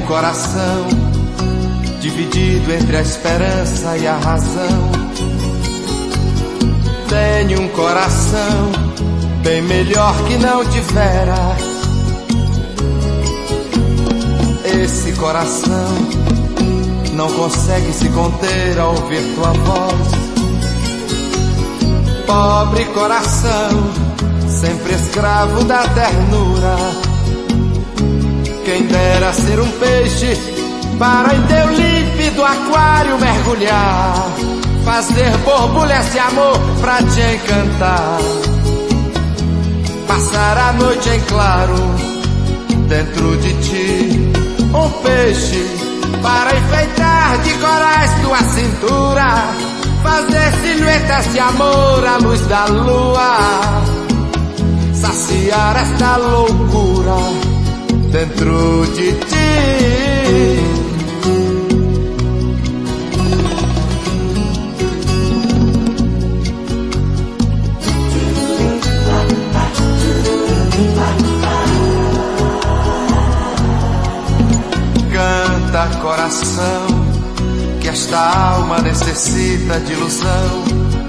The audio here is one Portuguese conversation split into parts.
coração dividido entre a esperança e a razão. Tenho um coração bem melhor que não tivera. Esse coração não consegue se conter ao ouvir tua voz. Pobre coração, sempre escravo da ternura. Quem dera ser um peixe para em teu límpido aquário mergulhar, fazer borbulhas de amor pra te encantar, passar a noite em claro dentro de ti. Um peixe para enfeitar de corais tua cintura, fazer silhuetas de amor à luz da lua, saciar esta loucura dentro de ti. Canta, coração, que esta alma necessita de ilusão.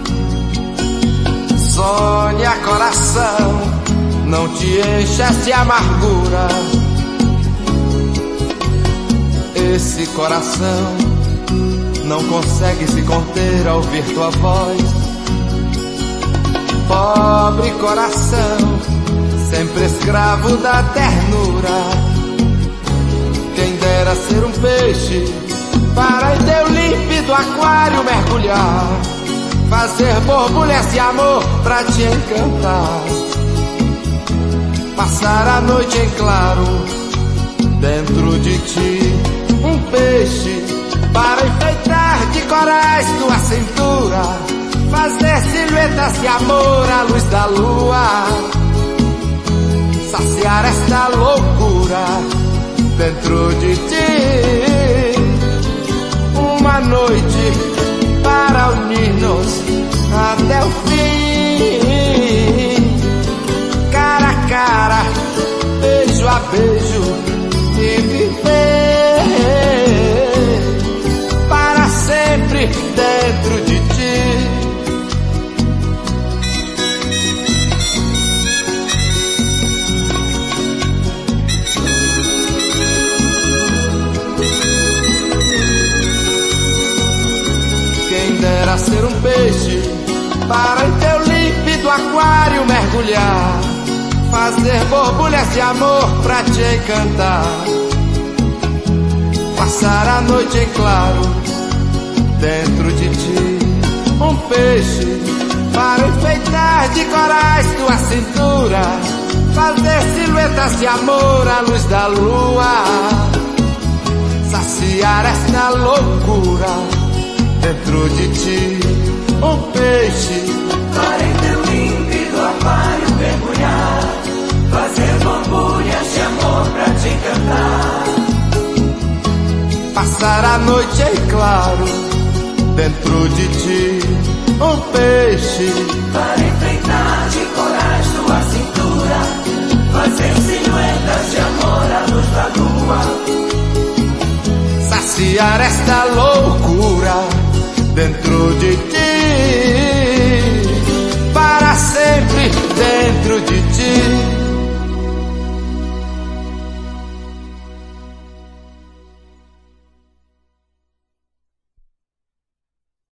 Sonha, coração, não te enchas de amargura. Esse coração não consegue se conter ao ouvir tua voz. Pobre coração, sempre escravo da ternura. Quem dera ser um peixe para em teu límpido aquário mergulhar, fazer borbulhas de amor pra te encantar, passar a noite em claro dentro de ti. Um peixe para enfeitar de corais tua cintura, fazer silhuetas de amor à luz da lua, saciar esta loucura dentro de ti. Uma noite para unir-nos até o fim, cara a cara, beijo a beijo, e viver para sempre dentro de ti. Quem dera ser um peixe para em teu límpido aquário mergulhar, fazer borbulhas de amor pra te encantar, passar a noite em claro dentro de ti. Um peixe para enfeitar de corais tua cintura, fazer silhuetas de amor à luz da lua, saciar esta loucura dentro de ti. Um peixe para em teu límpido aquário mergulhar, fazer borbulhas de amor pra te encantar, passar a noite em claro dentro de ti. Um peixe para enfeitar de corais tua cintura, fazer silhuetas de amor à luz da lua, saciar esta loucura dentro de ti.